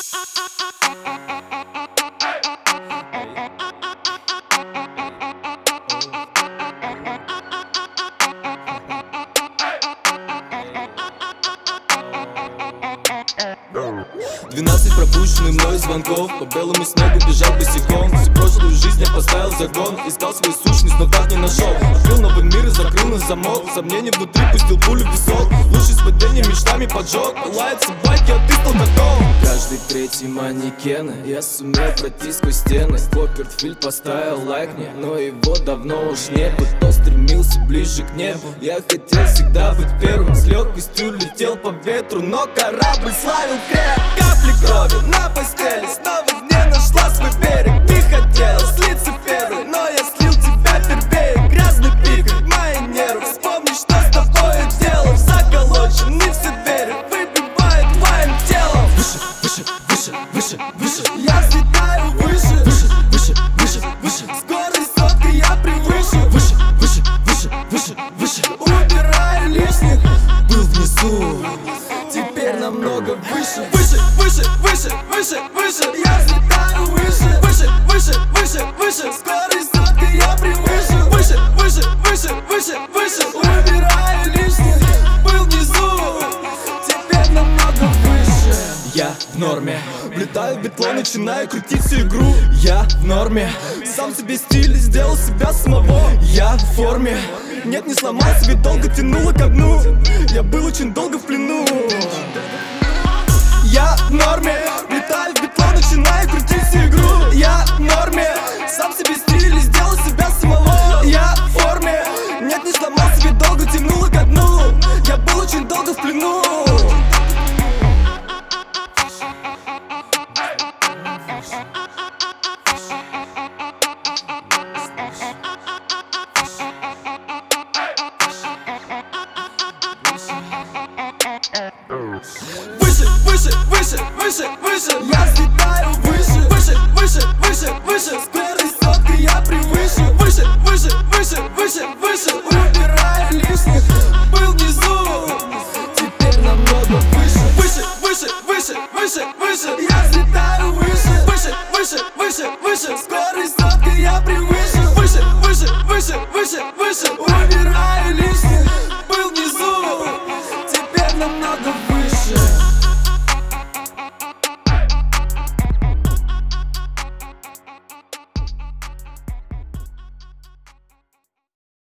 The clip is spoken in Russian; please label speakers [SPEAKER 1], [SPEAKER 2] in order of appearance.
[SPEAKER 1] 12 пропущенных мною звонков, по белому снегу бежал босиком. Всю прошлую жизнь я поставил загон, искал свою сущность, но так не нашел. Открыл новый мир и закрыл на замок, сомнения внутри пустил пулю в висок. Лучший с падения мечтами поджег, лает собаки, а ты стал готов. Каждый третий манекен, я сумел пройти сквозь стены. Копперфильд поставил лайк мне, но его давно уж нет. Кто стремился ближе к небу, я хотел всегда быть первым. С легкостью летел по ветру, но корабль славил креп. Капли крови на постели, снова в ней нашла свой берег. Ты хотела слиться первой, но я слил тебя первее. Грязный пик, мои нервы, вспомни, что с тобой делал. Заколоченный все двери, выбивает твоим телом. Выше, выше, выше, выше, выше, я взлетаю выше. Выше, выше, выше, выше, скорость сотки я превыше. Выше, выше, выше, выше, выше, убираю лишних. Был внизу, теперь намного выше. Выше, выше, выше, выше, выше, я взлетаю выше. Выше, выше, выше, выше, скорость сотки я превыше. Выше, выше, выше, выше, выше, убираю лишних. Был внизу, теперь намного выше. Я в норме, влетаю в битло, начинаю крутить всю игру. Я в норме, сам себе стиль сделал себя самого. Я в форме, нет, не сломался, ведь долго тянуло ко дну. Я был очень долго в плену. Я в норме, влетаю в битло, начинаю крутить всю игру. Я в норме, сам себе стиль сделал себя самого. Я в форме, нет, не сломался, ведь долго тянуло ко дну. Я был очень долго в плену. Выше, выше, выше, выше, выше, я взлетаю выше. Выше, выше, выше, выше, скорость сотки я превыше. Выше, выше, выше, выше, выше, убираю лишних. Был